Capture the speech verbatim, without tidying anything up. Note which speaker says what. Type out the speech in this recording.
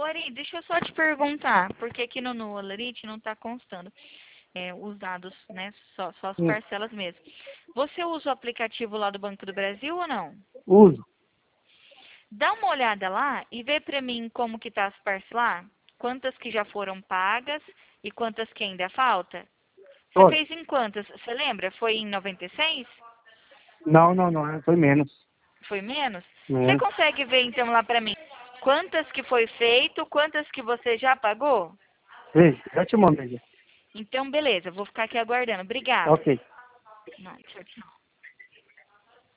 Speaker 1: Ari, deixa eu só te perguntar, porque aqui no, no Olerite não está constando é, os dados, né? Só, só as
Speaker 2: Hum,
Speaker 1: parcelas mesmo. Você usa o aplicativo lá do Banco do Brasil ou não?
Speaker 2: uso.
Speaker 1: Dá uma olhada lá e vê pra mim como que tá as parcelas, quantas que já foram pagas e quantas que ainda falta. Você
Speaker 2: Oi.
Speaker 1: fez em quantas? Você lembra? Foi em noventa e seis?
Speaker 2: Não, não, não, foi menos.
Speaker 1: Foi menos? Você
Speaker 2: Menos.
Speaker 1: consegue ver então lá pra mim quantas que foi feito, quantas que você já pagou?
Speaker 2: Veja, já te mandei.
Speaker 1: Então, beleza, vou ficar aqui aguardando. Obrigada.
Speaker 2: Ok.
Speaker 1: Não, tchau, tchau.